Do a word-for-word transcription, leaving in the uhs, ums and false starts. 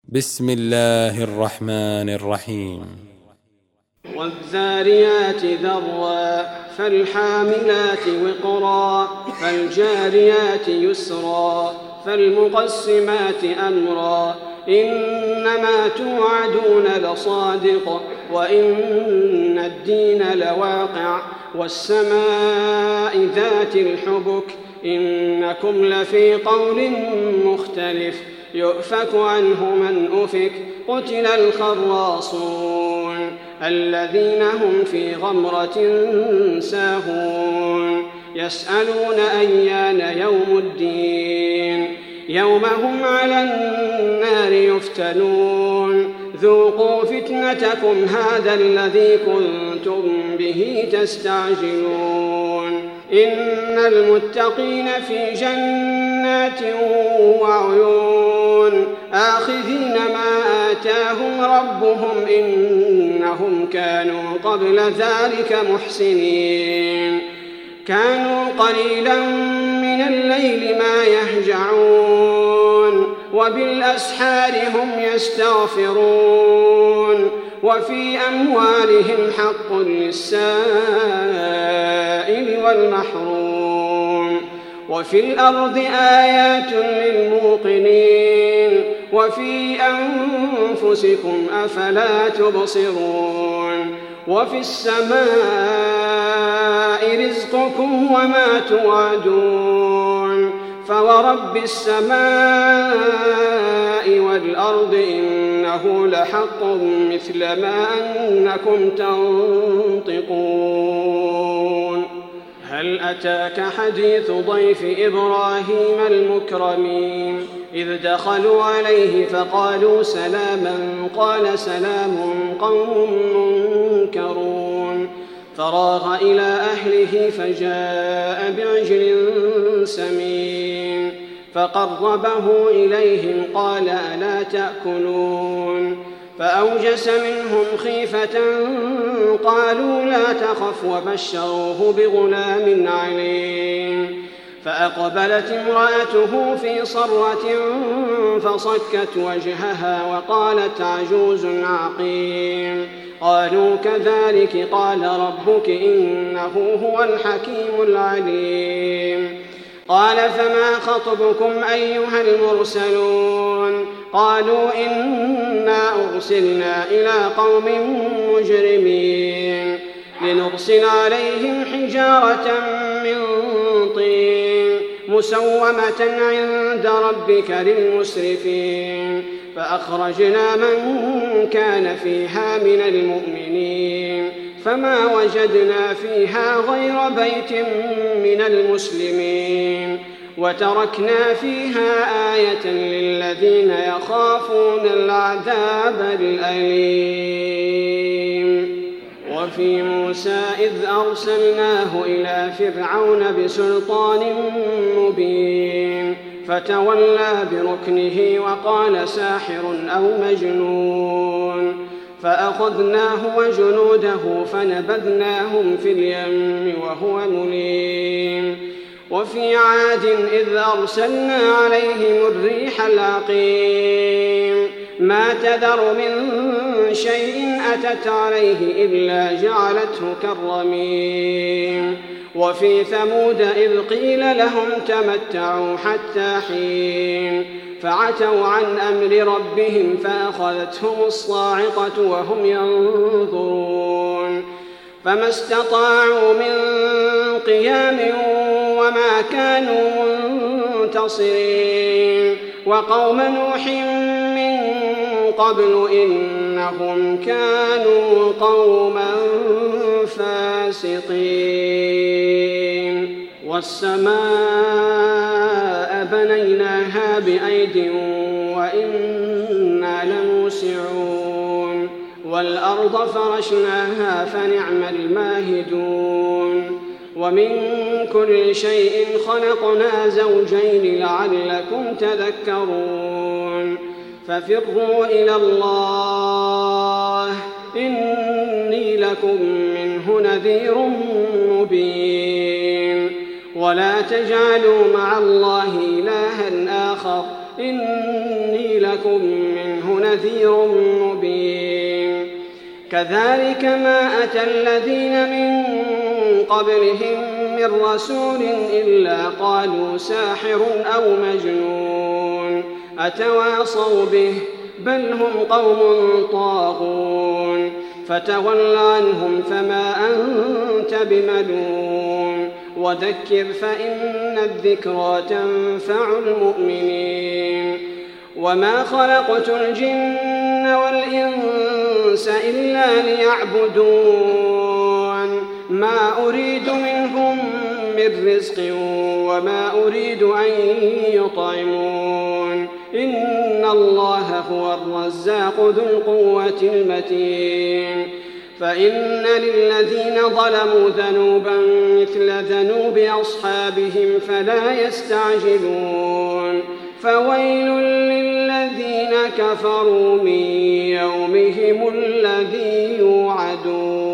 بسم الله الرحمن الرحيم. والذاريات ذروا فالحاملات وقرا فالجاريات يسرا فالمقسمات أمرا إنما توعدون لصادق وإن الدين لواقع والسماء ذات الحبك إنكم لفي قول مختلف يؤفك عنه من أفك قتل الخراصون الذين هم في غمرة ساهون يسألون أيان يوم الدين يوم هم على النار يفتنون ذوقوا فتنتكم هذا الذي كنتم به تستعجلون إن المتقين في جنات وعيون آخذين ما آتاهم ربهم إنهم كانوا قبل ذلك محسنين كانوا قليلا من الليل ما يهجعون وبالأسحار هم يستغفرون وفي أموالهم حق للسائل والمحروم وفي الأرض آيات للموقنين وفي أنفسكم أفلا تبصرون وفي السماء رزقكم وما توعدون فورب السماء والأرض إنه لحق مثل ما أنكم تنطقون هل أتاك حديث ضيف إبراهيم المكرمين إذ دخلوا عليه فقالوا سلاما قال سلام قوم منكرون فراغ إلى أهله فجاء بعجل سمين فقربه إليهم قال ألا تأكلون فأوجس منهم خيفة قالوا لا تخف وبشروه بغلام عليم فأقبلت امرأته في صرة فصكت وجهها وقالت عجوز عقيم قالوا كذلك قال ربك إنه هو الحكيم العليم قال فما خطبكم أيها المرسلون قالوا إنا أرسلنا إلى قوم مجرمين لنرسل عليهم حجارة من طين مسومة عند ربك للمسرفين فأخرجنا من كان فيها من المؤمنين فما وجدنا فيها غير بيت من المسلمين وتركنا فيها آية للذين يخافون العذاب الأليم وفي موسى إذ أرسلناه إلى فرعون بسلطان مبين فتولى بركنه وقال ساحر أو مجنون فأخذناه وجنوده فنبذناهم في اليم وهو مليم وفي عاد إذ أرسلنا عليهم الريح العقيم ما تذر من شيء أتت عليه إلا جعلته كالرميم وفي ثمود إذ قيل لهم تمتعوا حتى حين فعتوا عن أمر ربهم فأخذتهم الصاعقة وهم ينظرون فما استطاعوا من قيام وما كانوا منتصرين وقوم نوح من قبل إنهم كانوا قوما فاسقين والسماء بنيناها بأيد وإنا لموسعون والأرض فرشناها فنعم الماهدون ومن كل شيء خلقنا زوجين لعلكم تذكرون ففروا إلى الله إني لكم منه نذير مبين ولا تجعلوا مع الله إلها آخر إني لكم منه نذير مبين كذلك ما أتى الذين من قبلهم من رسول إلا قالوا ساحر أو مجنون أتواصوا به بل هم قوم طاغون فتول عنهم فما أنت بملوم وذكر فإن الذكرى تنفع المؤمنين وما خلقت الجن والإنس إلا ليعبدون ما أريد منهم من رزق وما أريد أن يطعمون إن الله هو الرزاق ذو القوة المتين فإن للذين ظلموا ذنوبا مثل ذنوب أصحابهم فلا يستعجلون فويل للذين كفروا من يومهم الذي يوعدون.